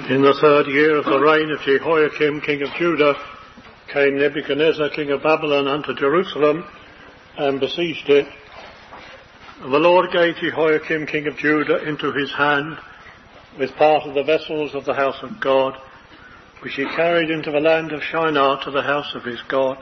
In the 3rd year of the reign of Jehoiakim, king of Judah, came Nebuchadnezzar, king of Babylon, unto Jerusalem, and besieged it. And the Lord gave Jehoiakim, king of Judah, into his hand, with part of the vessels of the house of God, which he carried into the land of Shinar to the house of his God.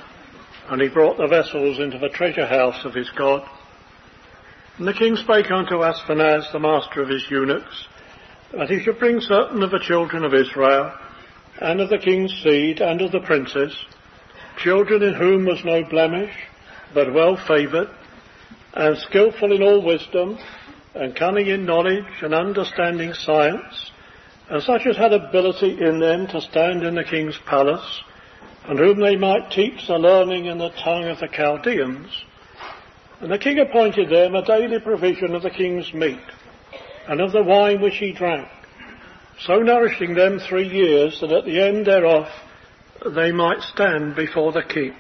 And he brought the vessels into the treasure house of his God. And the king spake unto Ashpenaz, the master of his eunuchs, that he should bring certain of the children of Israel, and of the king's seed, and of the princes, children in whom was no blemish, but well favoured, and skilful in all wisdom, and cunning in knowledge, and understanding science, and such as had ability in them to stand in the king's palace, and whom they might teach the learning and the tongue of the Chaldeans. And the king appointed them a daily provision of the king's meat, and of the wine which he drank, so nourishing them 3 years, that at the end thereof they might stand before the king.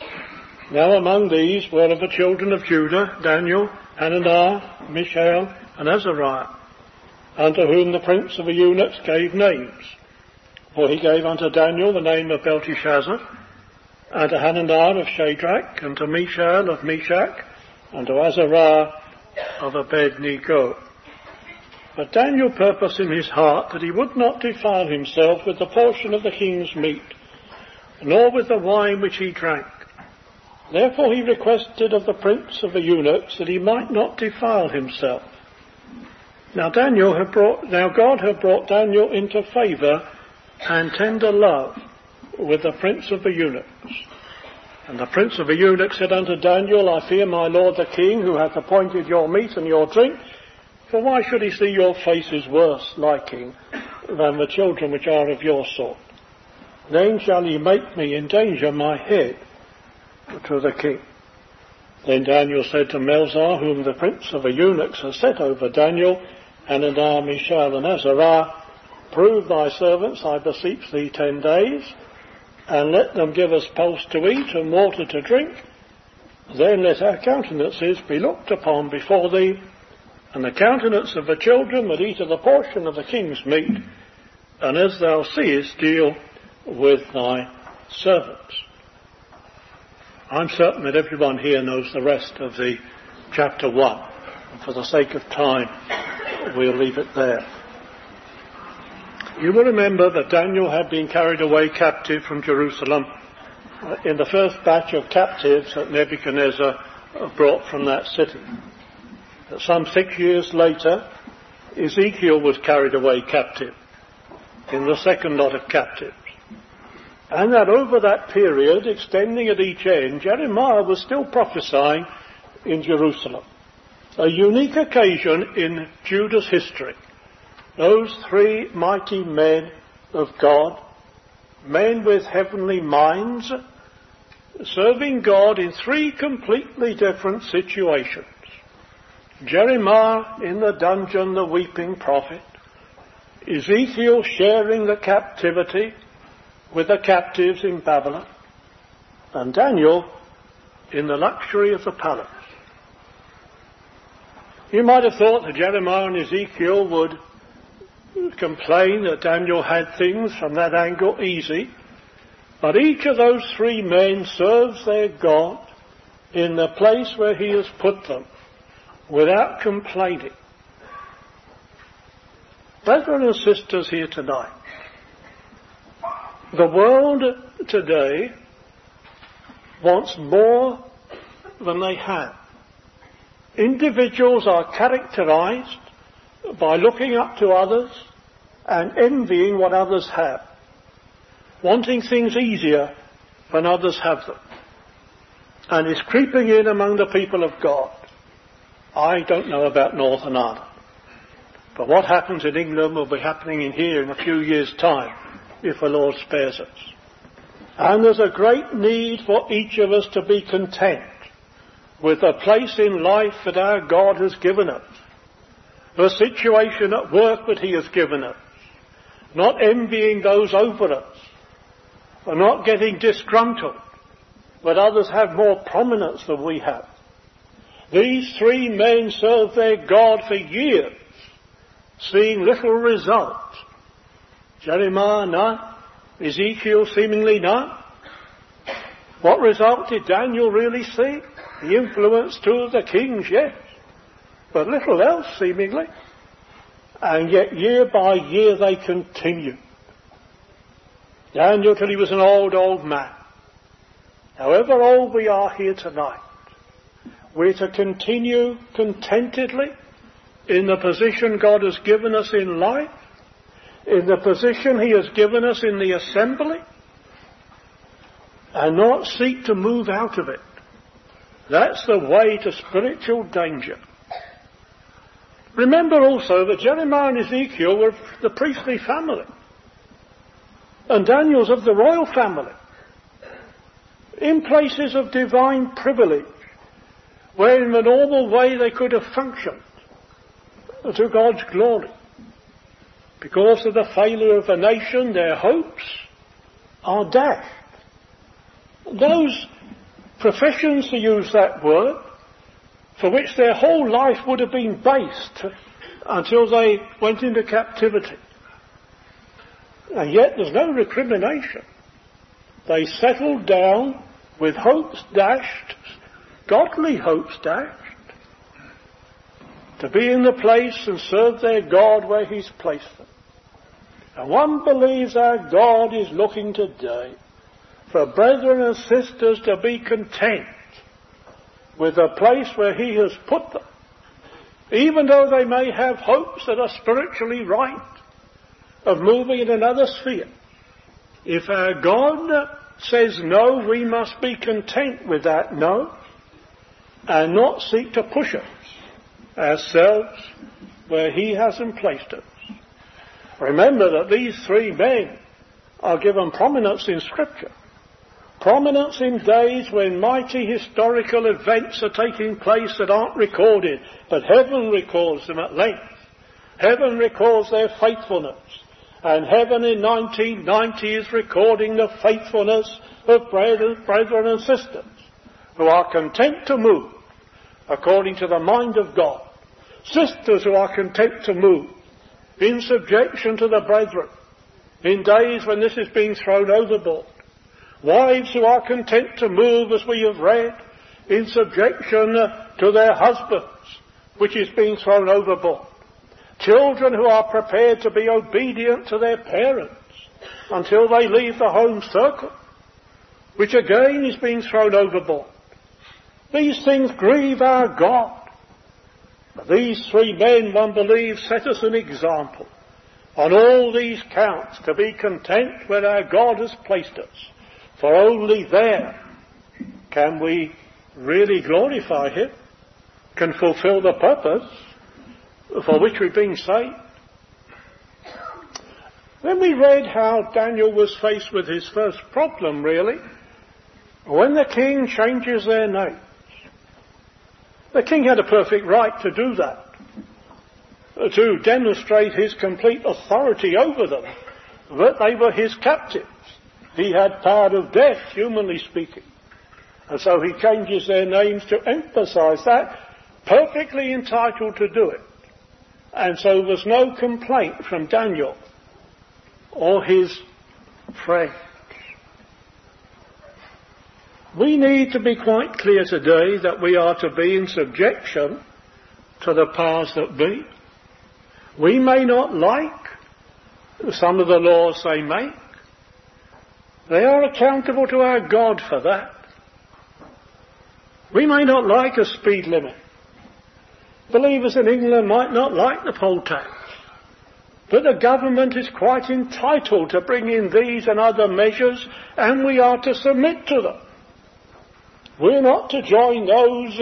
Now among these were of the children of Judah, Daniel, Hananiah, Mishael, and Azariah, unto whom the prince of the eunuchs gave names. For he gave unto Daniel the name of Belteshazzar, and to Hananiah of Shadrach, and to Mishael of Meshach, and to Azariah of Abednego. But Daniel purposed in his heart that he would not defile himself with the portion of the king's meat, nor with the wine which he drank. Therefore he requested of the prince of the eunuchs that he might not defile himself. Now God had brought Daniel into favour and tender love with the prince of the eunuchs. And the prince of the eunuchs said unto Daniel, I fear my lord the king, who hath appointed your meat and your drink, for why should he see your faces worse liking than the children which are of your sort? Then shall he make me endanger my head to the king. Then Daniel said to Melzar, whom the prince of the eunuchs has set over Daniel, Hananiah, Mishael, and Azariah, prove thy servants, I beseech thee, 10 days, and let them give us pulse to eat and water to drink. Then let our countenances be looked upon before thee, and the countenance of the children that eat of the portion of the king's meat, and as thou seest, deal with thy servants. I'm certain that everyone here knows the rest of the chapter 1, and for the sake of time, we'll leave it there. You will remember that Daniel had been carried away captive from Jerusalem in the first batch of captives that Nebuchadnezzar brought from that city. That some 6 years later, Ezekiel was carried away captive in the second lot of captives. And that over that period, extending at each end, Jeremiah was still prophesying in Jerusalem. A unique occasion in Judah's history. Those 3 mighty men of God, men with heavenly minds, serving God in 3 completely different situations. Jeremiah in the dungeon, the weeping prophet. Ezekiel sharing the captivity with the captives in Babylon. And Daniel in the luxury of the palace. You might have thought that Jeremiah and Ezekiel would complain that Daniel had things from that angle easy. But each of those 3 men serves their God in the place where he has put them, without complaining. Brethren and sisters here tonight, the world today wants more than they have. Individuals are characterized by looking up to others and envying what others have, wanting things easier when others have them, and is creeping in among the people of God. I don't know about Northern Ireland, but what happens in England will be happening in here in a few years' time, if the Lord spares us. And there's a great need for each of us to be content with the place in life that our God has given us, the situation at work that he has given us, not envying those over us, or not getting disgruntled that others have more prominence than we have. These 3 men served their God for years, seeing little result, Jeremiah, none. Ezekiel, seemingly none. What result did Daniel really see? The influence two of the kings, yes, but little else, seemingly. And yet, year by year, they continued. Daniel, till he was an old man. However old we are here tonight, we're to continue contentedly in the position God has given us in life, in the position He has given us in the assembly, and not seek to move out of it. That's the way to spiritual danger. Remember also that Jeremiah and Ezekiel were the priestly family, and Daniel's of the royal family, in places of divine privilege, where in the normal way they could have functioned to God's glory. Because of the failure of the nation, their hopes are dashed. Those professions, to use that word, for which their whole life would have been based until they went into captivity. And yet there's no recrimination. They settled down with hopes dashed, godly hopes dashed, to be in the place and serve their God where He's placed them. And one believes our God is looking today for brethren and sisters to be content with the place where He has put them, even though they may have hopes that are spiritually right of moving in another sphere. If our God says no, we must be content with that no, and not seek to push us ourselves where He hasn't placed us. Remember that these three men are given prominence in Scripture. Prominence in days when mighty historical events are taking place that aren't recorded, but heaven records them at length. Heaven records their faithfulness. And heaven in 1990 is recording the faithfulness of brethren and sisters who are content to move according to the mind of God. Sisters who are content to move in subjection to the brethren in days when this is being thrown overboard. Wives who are content to move, as we have read, in subjection to their husbands, which is being thrown overboard. Children who are prepared to be obedient to their parents until they leave the home circle, which again is being thrown overboard. These things grieve our God. These three men, one believes, set us an example on all these counts to be content where our God has placed us. For only there can we really glorify Him, can fulfill the purpose for which we've been saved. Then we read how Daniel was faced with his first problem, really, when the king changes their names. The king had a perfect right to do that, to demonstrate his complete authority over them, that they were his captives. He had power of death, humanly speaking. And so he changes their names to emphasize that, perfectly entitled to do it. And so there's no complaint from Daniel or his friends. We need to be quite clear today that we are to be in subjection to the powers that be. We may not like some of the laws they make. They are accountable to our God for that. We may not like a speed limit. Believers in England might not like the poll tax. But the government is quite entitled to bring in these and other measures, and we are to submit to them. We're not to join those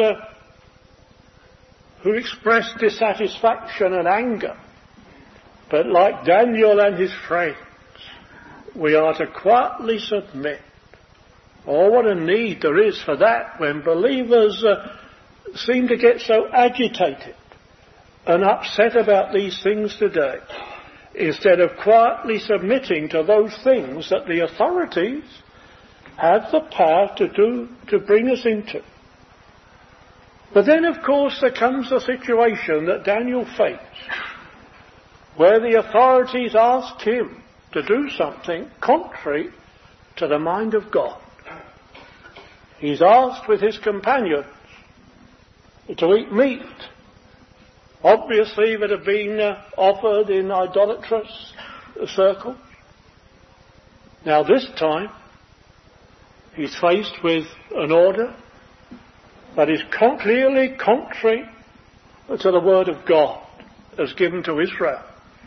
who express dissatisfaction and anger. But like Daniel and his friends, we are to quietly submit. Oh, what a need there is for that when believers seem to get so agitated and upset about these things today, instead of quietly submitting to those things that the authorities have the power to do, to bring us into. But then, of course, there comes the situation that Daniel faced, where the authorities asked him to do something contrary to the mind of God. He's asked with his companions to eat meat, obviously that had been offered in idolatrous circles. Now this time, he's faced with an order that is clearly contrary to the word of God as given to Israel.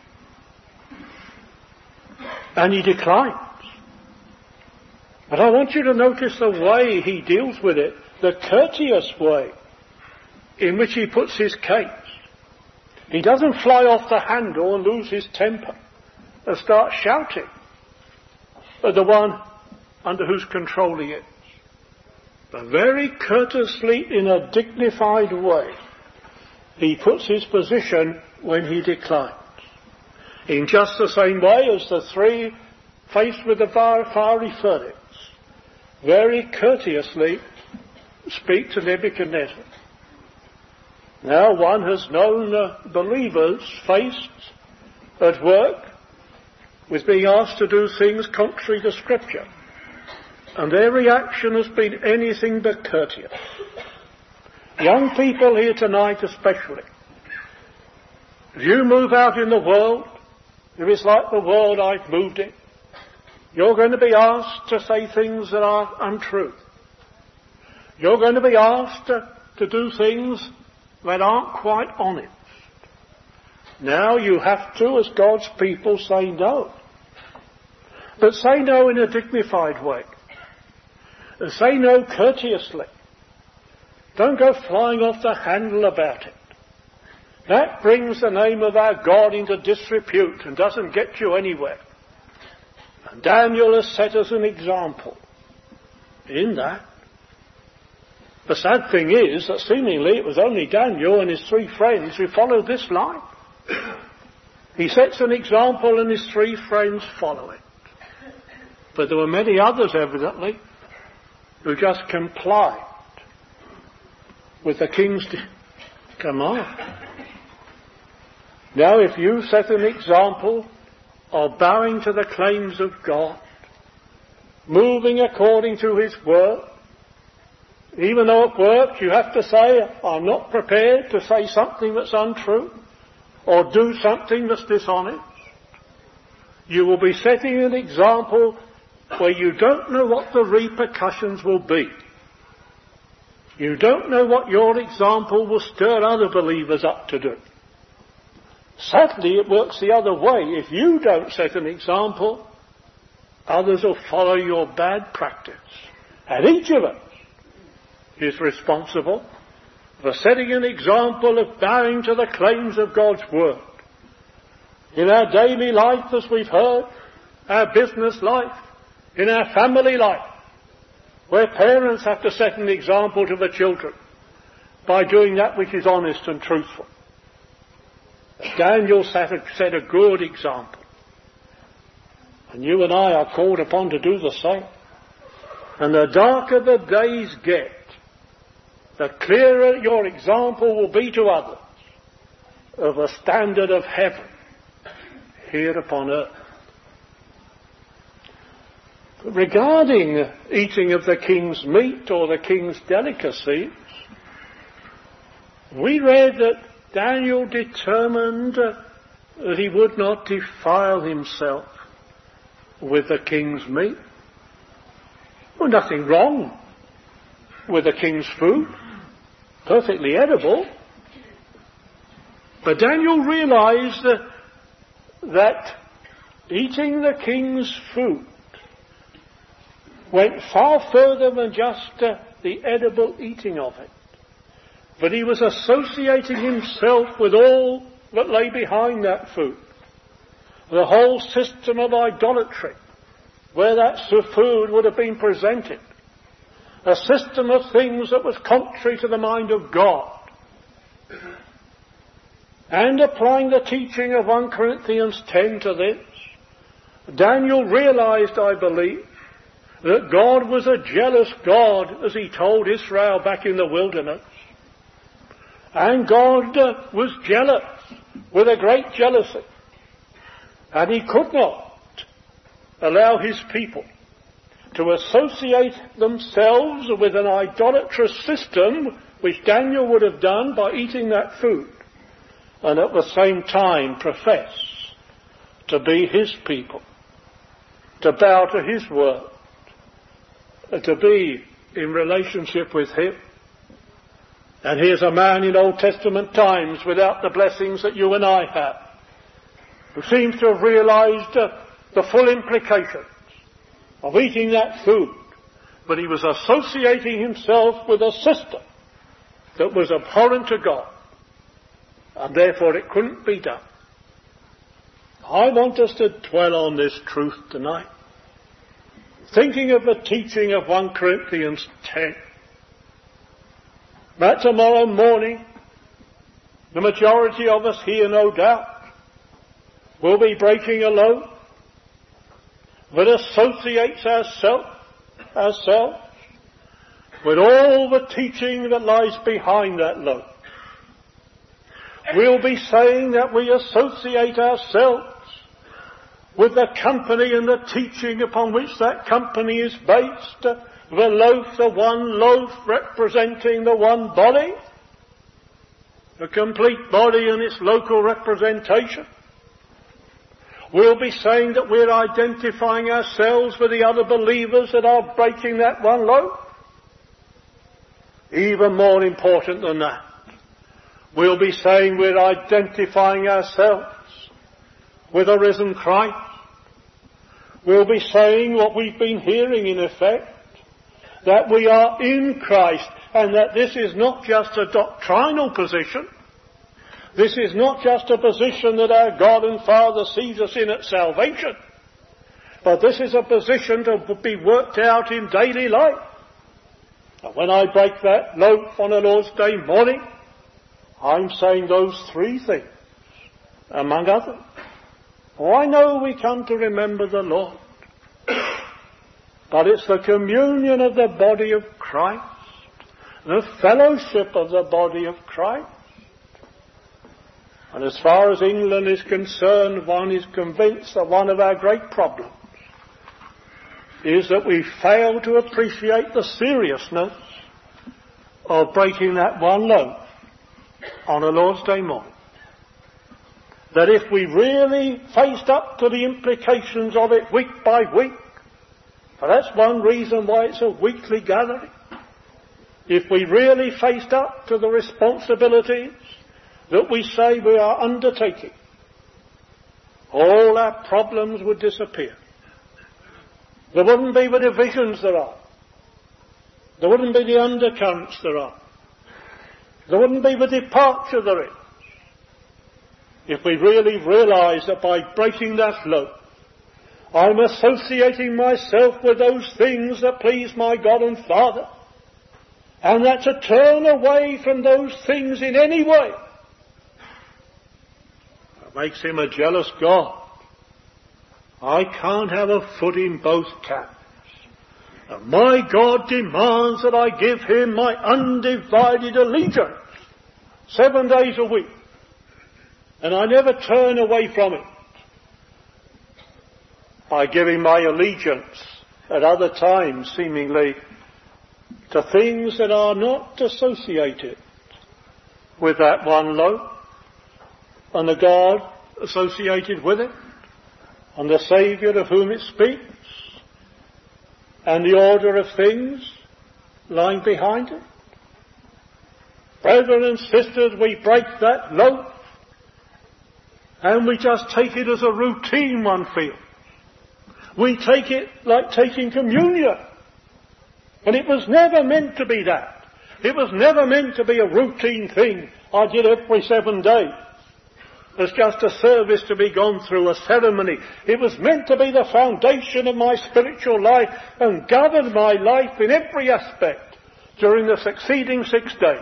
And he declines. But I want you to notice the way he deals with it, the courteous way in which he puts his case. He doesn't fly off the handle and lose his temper and start shouting at the one under whose control he is. But very courteously, in a dignified way, he puts his position when he declines. In just the same way as the three faced with the fiery furnace, very courteously speak to Nebuchadnezzar. Now one has known believers faced at work with being asked to do things contrary to Scripture, and their reaction has been anything but courteous. Young people here tonight especially, if you move out in the world, if it's like the world I've moved in, you're going to be asked to say things that are untrue. You're going to be asked to do things that aren't quite honest. Now you have to, as God's people, say no. But say no in a dignified way. And say no courteously. Don't go flying off the handle about it. That brings the name of our God into disrepute and doesn't get you anywhere. And Daniel has set us an example in that. The sad thing is that seemingly it was only Daniel and his three friends who followed this line. He sets an example and his three friends follow it. But there were many others, evidently, who just complied with the king's command. Now, if you set an example of bowing to the claims of God, moving according to his word, even though at work you have to say, I'm not prepared to say something that's untrue or do something that's dishonest, you will be setting an example where you don't know what the repercussions will be. You don't know what your example will stir other believers up to do. Sadly, it works the other way. If you don't set an example, others will follow your bad practice. And each of us is responsible for setting an example of bowing to the claims of God's word. In our daily life, as we've heard, our business life, in our family life, where parents have to set an example to the children by doing that which is honest and truthful. Daniel set a good example. And you and I are called upon to do the same. And the darker the days get, the clearer your example will be to others of a standard of heaven here upon earth. But regarding eating of the king's meat or the king's delicacies, we read that Daniel determined that he would not defile himself with the king's meat. Well, nothing wrong with the king's food. Perfectly edible. But Daniel realized that eating the king's food went far further than just the edible eating of it. But he was associating himself with all that lay behind that food. The whole system of idolatry, where that food would have been presented. A system of things that was contrary to the mind of God. And applying the teaching of 1 Corinthians 10 to this, Daniel realized, I believe, that God was a jealous God, as he told Israel back in the wilderness. And God was jealous with a great jealousy. And he could not allow his people to associate themselves with an idolatrous system, which Daniel would have done by eating that food, and at the same time profess to be his people, to bow to his word, to be in relationship with him. And here's a man in Old Testament times without the blessings that you and I have, who seems to have realized the full implications of eating that food, but he was associating himself with a system that was abhorrent to God, and therefore it couldn't be done. I want us to dwell on this truth tonight, thinking of the teaching of 1 Corinthians 10. That tomorrow morning, the majority of us here, no doubt, will be breaking a loaf that associates ourselves with all the teaching that lies behind that loaf. We'll be saying that we associate ourselves with the company and the teaching upon which that company is based. The loaf, the one loaf representing the one body, the complete body and its local representation. We'll be saying that we're identifying ourselves with the other believers that are breaking that one loaf. Even more important than that, we'll be saying we're identifying ourselves with a risen Christ. We'll be saying what we've been hearing in effect, that we are in Christ, and that this is not just a doctrinal position. This is not just a position that our God and Father sees us in at salvation, but this is a position to be worked out in daily life. And when I break that loaf on a Lord's Day morning, I'm saying those three things, among others. Oh, I know we come to remember the Lord, but it's the communion of the body of Christ, the fellowship of the body of Christ. And as far as England is concerned, one is convinced that one of our great problems is that we fail to appreciate the seriousness of breaking that one loaf on a Lord's Day morning. That if we really faced up to the implications of it week by week, and that's one reason why it's a weekly gathering, if we really faced up to the responsibilities that we say we are undertaking, all our problems would disappear. There wouldn't be the divisions there are. There wouldn't be the undercurrents there are. There wouldn't be the departure there is. If we really realise that by breaking that loaf, I'm associating myself with those things that please my God and Father, and that to turn away from those things in any way makes him a jealous God. I can't have a foot in both camps. And my God demands that I give him my undivided allegiance 7 days a week. And I never turn away from it by giving my allegiance at other times seemingly to things that are not associated with that one loaf, and the God associated with it, and the Saviour of whom it speaks, and the order of things lying behind it. Brethren and sisters, we break that loaf, and we just take it as a routine, one feels. We take it like taking communion. And it was never meant to be that. It was never meant to be a routine thing I did every 7 days. As just a service to be gone through, a ceremony. It was meant to be the foundation of my spiritual life and govern my life in every aspect during the succeeding 6 days.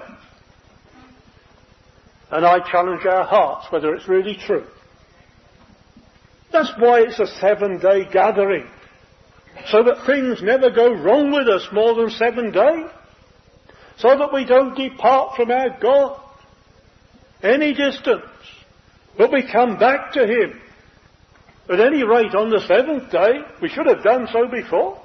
And I challenge our hearts whether it's really true. That's why it's a 7-day gathering, so that things never go wrong with us more than 7 days, so that we don't depart from our God any distance, but we come back to him At any rate, on the seventh day, we should have done so before.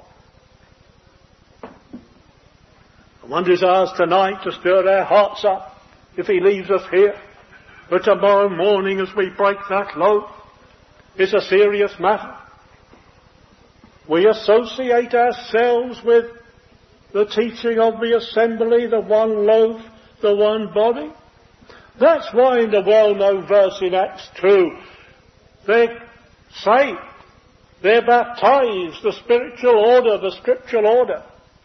One desires tonight to stir our hearts up, if he leaves us here. But tomorrow morning, as we break that loaf, it's a serious matter. We associate ourselves with the teaching of the assembly, the one loaf, the one body. That's why in the well-known verse in Acts 2, they're saved, they're baptized, the spiritual order, the scriptural order.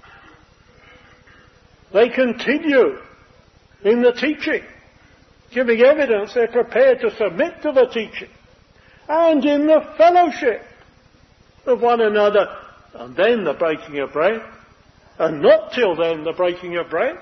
They continue in the teaching, giving evidence they're prepared to submit to the teaching, and in the fellowship of one another, and then the breaking of bread, and not till then the breaking of bread.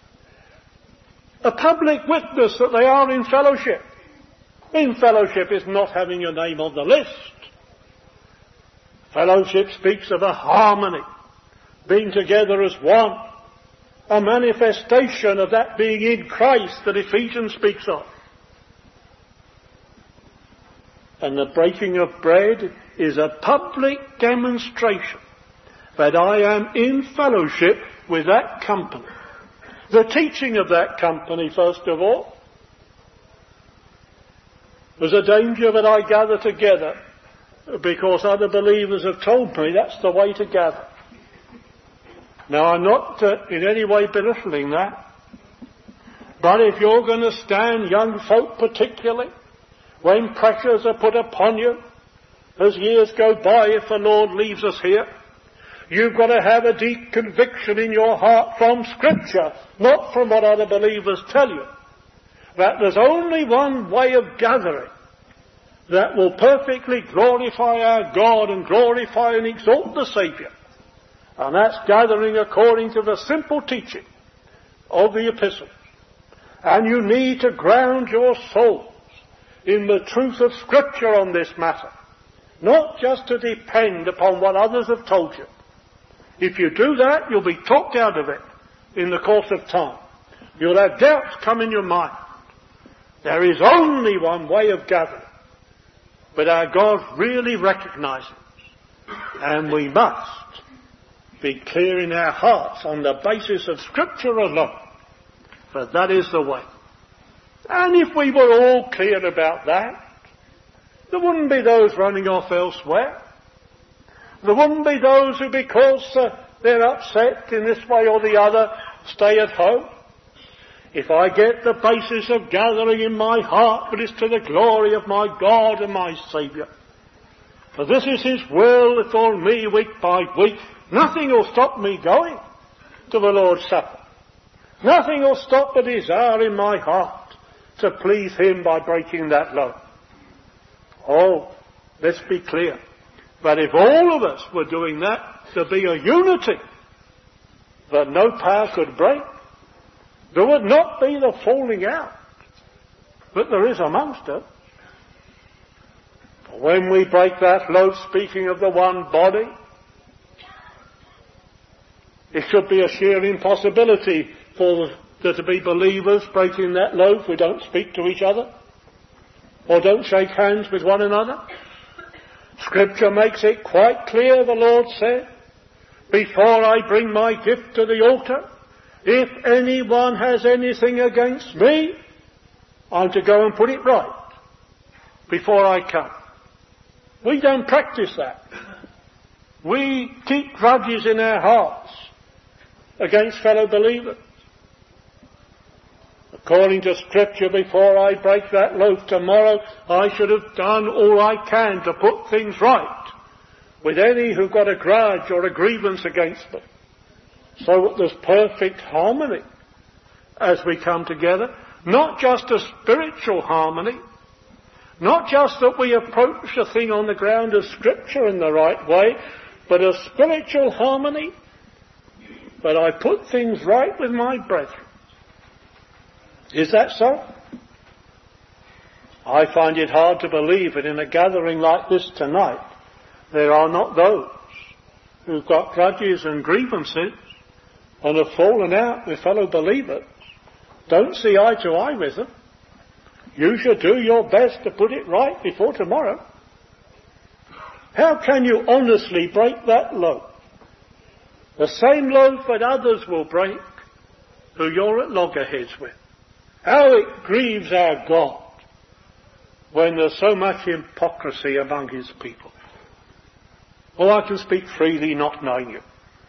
A public witness that they are in fellowship. In fellowship is not having your name on the list. Fellowship speaks of a harmony, being together as one, a manifestation of that being in Christ that Ephesians speaks of. And the breaking of bread is a public demonstration that I am in fellowship with that company. The teaching of that company, first of all. There's a danger that I gather together because other believers have told me that's the way to gather. Now, I'm not in any way belittling that. But if you're going to stand, young folk particularly, when pressures are put upon you, as years go by, if the Lord leaves us here, you've got to have a deep conviction in your heart from Scripture, not from what other believers tell you, that there's only one way of gathering that will perfectly glorify our God and glorify and exalt the Saviour. And that's gathering according to the simple teaching of the epistles. And you need to ground your souls in the truth of Scripture on this matter, not just to depend upon what others have told you. If you do that, you'll be talked out of it in the course of time. You'll have doubts come in your mind. There is only one way of gathering, but our God really recognizes, and we must be clear in our hearts on the basis of Scripture alone, for that is the way. And if we were all clear about that, there wouldn't be those running off elsewhere. There wouldn't be those who, because they're upset in this way or the other, stay at home. If I get the basis of gathering in my heart, but it's to the glory of my God and my Saviour. For this is His will for me week by week. Nothing will stop me going to the Lord's Supper. Nothing will stop the desire in my heart to please Him by breaking that loaf. Oh, let's be clear. But if all of us were doing that, there'd be a unity that no power could break. There would not be the falling out that there is amongst us. When we break that loaf, speaking of the one body, it should be a sheer impossibility for there to be believers breaking that loaf who don't speak to each other or don't shake hands with one another. Scripture makes it quite clear, the Lord said, before I bring my gift to the altar, if anyone has anything against me, I'm to go and put it right before I come. We don't practice that. We keep grudges in our hearts against fellow believers. According to Scripture, before I break that loaf tomorrow, I should have done all I can to put things right with any who've got a grudge or a grievance against them, so that there's perfect harmony as we come together. Not just a spiritual harmony, not just that we approach a thing on the ground of Scripture in the right way, but a spiritual harmony. But I put things right with my brethren. Is that so? I find it hard to believe that in a gathering like this tonight, there are not those who've got grudges and grievances and have fallen out with fellow believers. Don't see eye to eye with them. You should do your best to put it right before tomorrow. How can you honestly break that loaf? The same loaf that others will break who you're at loggerheads with. How it grieves our God when there's so much hypocrisy among his people. Or I can speak freely not knowing you.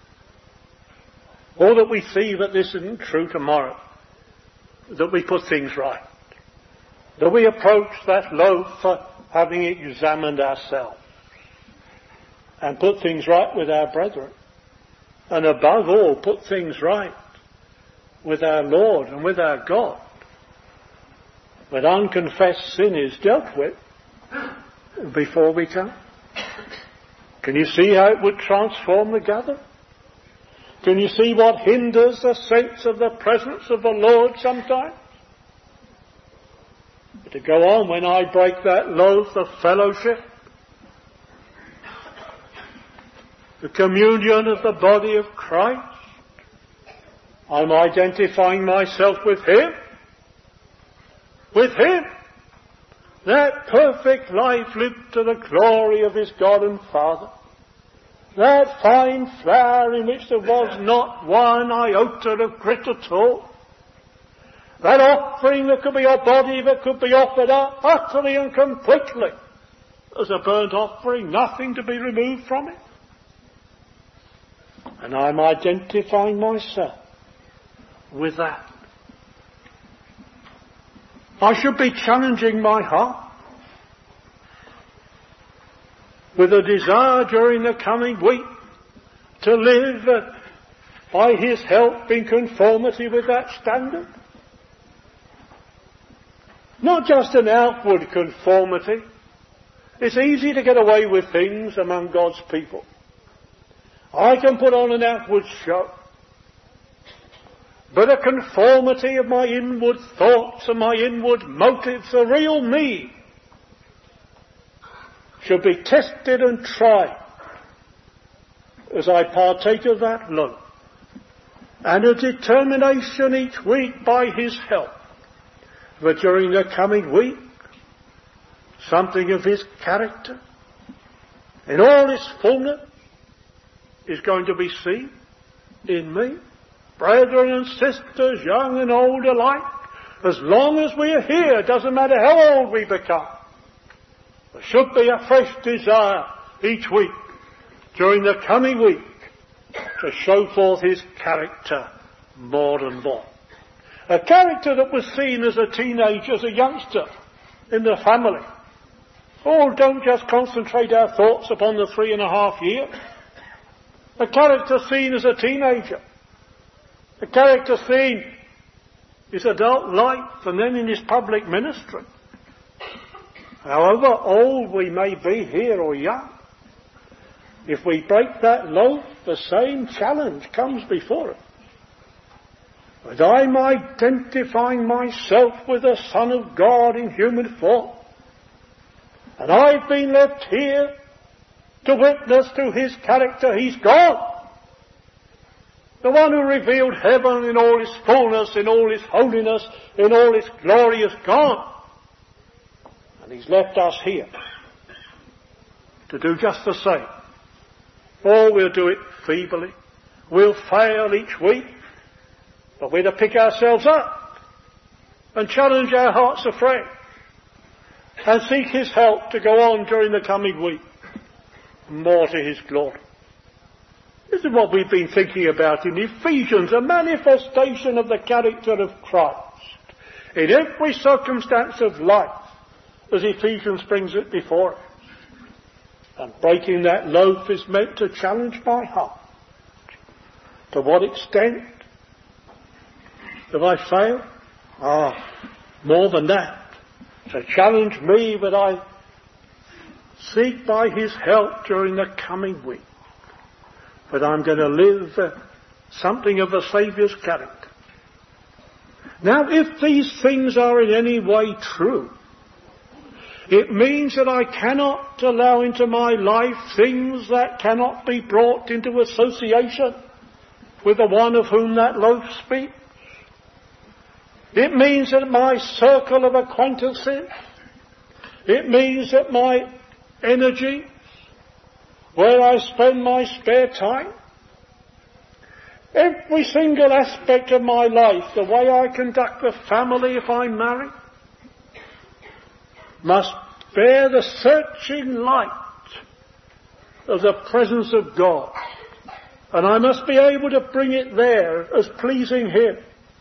Or that we see that this isn't true tomorrow. That we put things right. That we approach that loaf having examined ourselves. And put things right with our brethren. And above all, put things right with our Lord and with our God. When unconfessed sin is dealt with before we come. Can you see how it would transform the gathering? Can you see what hinders the sense of the presence of the Lord sometimes? But to go on, when I break that loaf of fellowship, the communion of the body of Christ, I'm identifying myself with him. With him. That perfect life lived to the glory of his God and Father. That fine flour in which there was not one iota of grit at all. That offering that could be a body that could be offered up utterly and completely as a burnt offering, nothing to be removed from it. And I'm identifying myself with that. I should be challenging my heart with a desire during the coming week to live by his help in conformity with that standard. Not just an outward conformity. It's easy to get away with things among God's people. I can put on an outward show. But a conformity of my inward thoughts and my inward motives, the real me, should be tested and tried as I partake of that loaf. And a determination each week by his help that during the coming week, something of his character in all its fullness is going to be seen in me. Brethren and sisters, young and old alike, as long as we are here, it doesn't matter how old we become. There should be a fresh desire each week, during the coming week, to show forth his character more and more. A character that was seen as a teenager, as a youngster in the family. Oh, don't just concentrate our thoughts upon the 3.5 years. A character seen as a teenager. A character seen his adult life and then in his public ministry. However old we may be here or young, if we break that loaf, the same challenge comes before us. But I'm identifying myself with the Son of God in human form. And I've been left here to witness to his character. He's God. The one who revealed heaven in all its fullness, in all its holiness, in all its glory is God. And he's left us here to do just the same. Or we'll do it feebly. We'll fail each week. But we're to pick ourselves up and challenge our hearts afresh and seek his help to go on during the coming week, more to his glory. This is what we've been thinking about in Ephesians, a manifestation of the character of Christ in every circumstance of life, as Ephesians brings it before us. And breaking that loaf is meant to challenge my heart. To what extent have I failed? More than that. To challenge me that I seek by his help during the coming week. But I'm going to live something of the Saviour's character. Now, if these things are in any way true, it means that I cannot allow into my life things that cannot be brought into association with the one of whom that loaf speaks. It means that my circle of acquaintances, it means that my energy where I spend my spare time. Every single aspect of my life, the way I conduct the family if I'm married, must bear the searching light of the presence of God. And I must be able to bring it there as pleasing Him.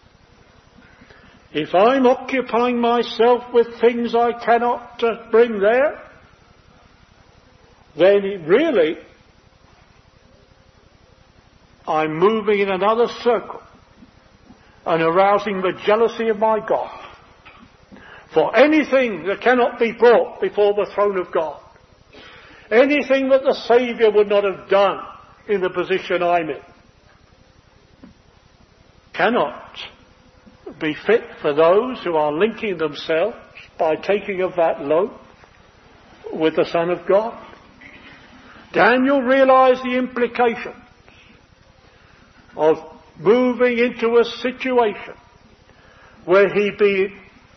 If I'm occupying myself with things I cannot bring there, then really I'm moving in another circle and arousing the jealousy of my God for anything that cannot be brought before the throne of God. Anything that the Saviour would not have done in the position I'm in cannot be fit for those who are linking themselves by taking of that loaf with the Son of God. Daniel realized the implications of moving into a situation where he be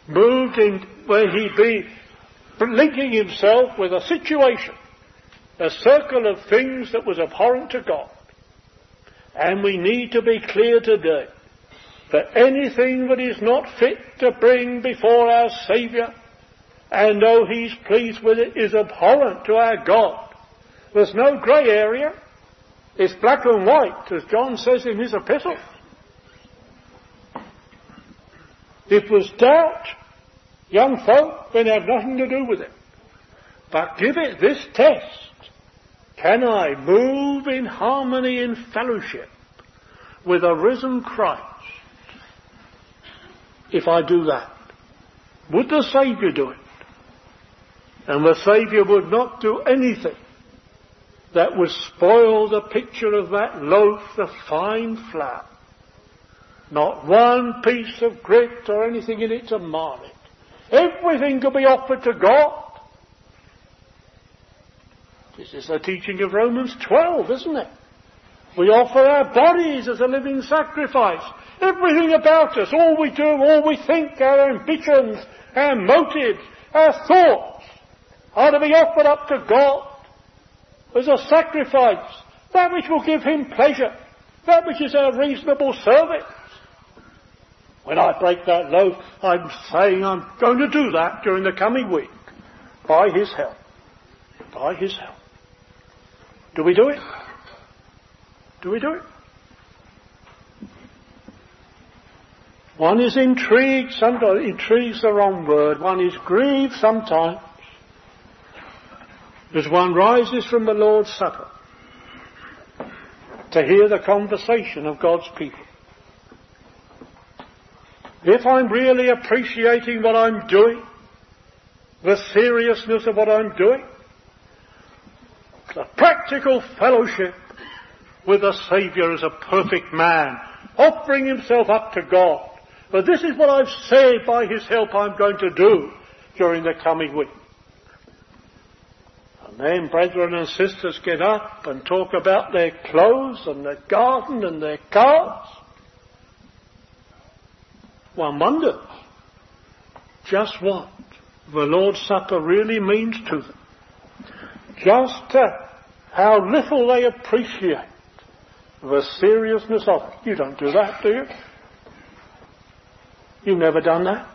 linking himself with a situation, a circle of things that was abhorrent to God. And we need to be clear today that anything that is not fit to bring before our Saviour, and though He's pleased with it, is abhorrent to our God. There's no grey area. It's black and white, as John says in his epistle. If there's doubt, young folk, then have nothing to do with it. But give it this test. Can I move in harmony and fellowship with a risen Christ? If I do that, would the Saviour do it? And the Saviour would not do anything that would spoil the picture of that loaf of fine flour. Not one piece of grit or anything in it to mar it. Everything could be offered to God. This is the teaching of Romans 12, isn't it? We offer our bodies as a living sacrifice. Everything about us, all we do, all we think, our ambitions, our motives, our thoughts, are to be offered up to God as a sacrifice, that which will give Him pleasure, that which is our reasonable service. When I break that loaf, I'm saying I'm going to do that during the coming week, by His help. By His help. Do we do it? Do we do it? One is intrigued, sometimes intrigue's the wrong word, one is grieved sometimes, as one rises from the Lord's Supper to hear the conversation of God's people. If I'm really appreciating what I'm doing, the seriousness of what I'm doing, the practical fellowship with the Saviour as a perfect man, offering himself up to God. But this is what I've said by His help I'm going to do during the coming week. And then brethren and sisters get up and talk about their clothes and their garden and their cars. One wonders just what the Lord's Supper really means to them. Just how little they appreciate the seriousness of it. You don't do that, do you? You've never done that.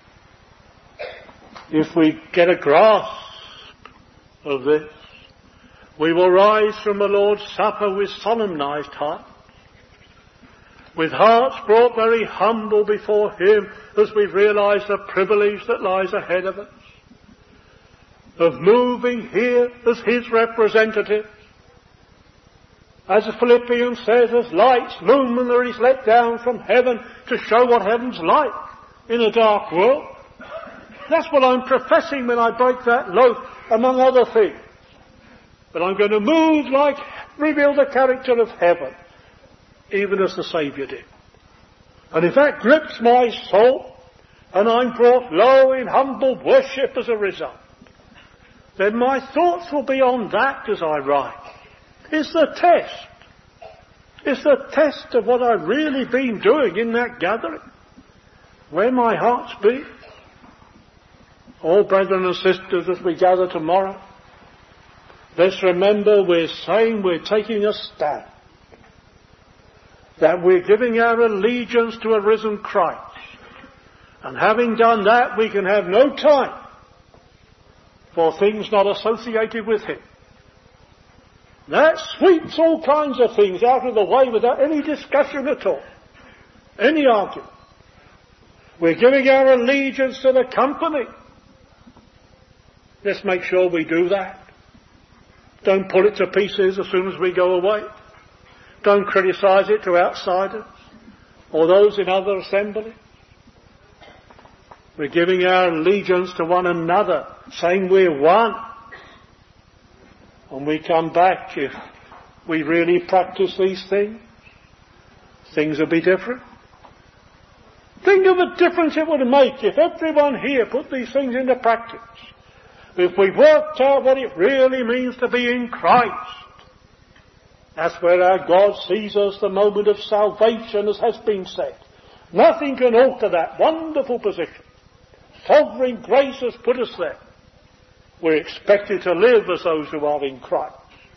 If we get a grasp of this, we will rise from the Lord's Supper with solemnized hearts, with hearts brought very humble before Him as we realize the privilege that lies ahead of us, of moving here as His representatives. As Philippians says, as lights luminaries let down from heaven to show what heaven's like in a dark world. That's what I'm professing when I break that loaf, among other things. But I'm going to move like, reveal the character of heaven, even as the Saviour did. And if that grips my soul, and I'm brought low in humble worship as a result, then my thoughts will be on that as I rise. It's the test. It's the test of what I've really been doing in that gathering. Where my heart's beat. All brethren and sisters, as we gather tomorrow, Let's remember we're saying we're taking a stand. That we're giving our allegiance to a risen Christ. And having done that, we can have no time for things not associated with him. That sweeps all kinds of things out of the way without any discussion at all. Any argument. We're giving our allegiance to the company. Let's make sure we do that. Don't pull it to pieces as soon as we go away. Don't criticise it to outsiders or those in other assemblies. We're giving our allegiance to one another, saying we're one. And we come back, if we really practice these things, things will be different. Think of the difference it would make if everyone here put these things into practice. If we worked out what it really means to be in Christ. That's where our God sees us, the moment of salvation, as has been said. Nothing can alter that wonderful position. Sovereign grace has put us there. We're expected to live as those who are in Christ.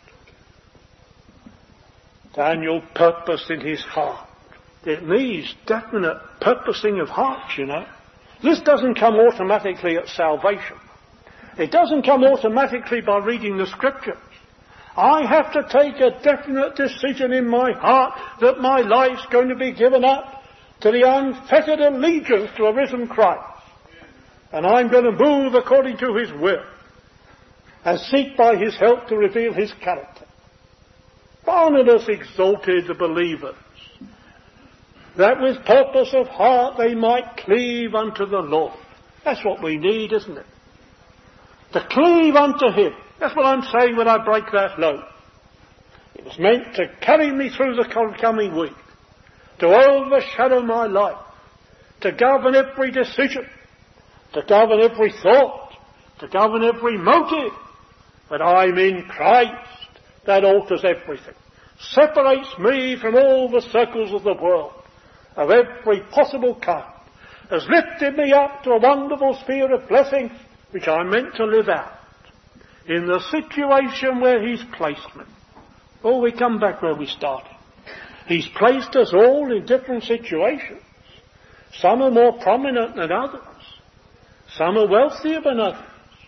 Daniel purposed in his heart. It needs definite purposing of heart, you know. This doesn't come automatically at salvation. It doesn't come automatically by reading the Scriptures. I have to take a definite decision in my heart that my life's going to be given up to the unfettered allegiance to a risen Christ. And I'm going to move according to his will and seek by his help to reveal his character. Barnabas exalted the believers, that with purpose of heart they might cleave unto the Lord. That's what we need, isn't it? To cleave unto him. That's what I'm saying when I break that load. It was meant to carry me through the coming week, to overshadow my life, to govern every decision, to govern every thought, to govern every motive. When I'm in Christ, that alters everything. Separates me from all the circles of the world, of every possible kind. Has lifted me up to a wonderful sphere of blessing, which I'm meant to live out in the situation where he's placed me. Oh, we come back where we started. He's placed us all in different situations. Some are more prominent than others. Some are wealthier than others.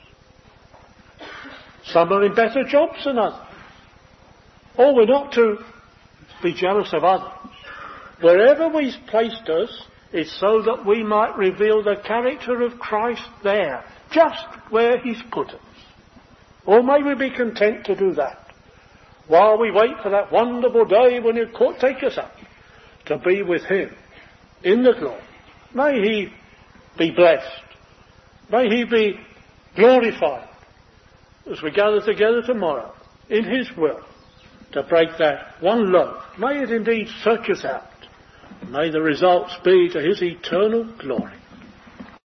Some are in better jobs than others. Oh, we're not to be jealous of others. Wherever he's placed us, it's so that we might reveal the character of Christ there, just where he's put us. Or may we be content to do that, while we wait for that wonderful day when he'll take us up to be with him in the glory. May he be blessed. May he be glorified as we gather together tomorrow in his will to break that one load. May it indeed search us out. May the results be to his eternal glory.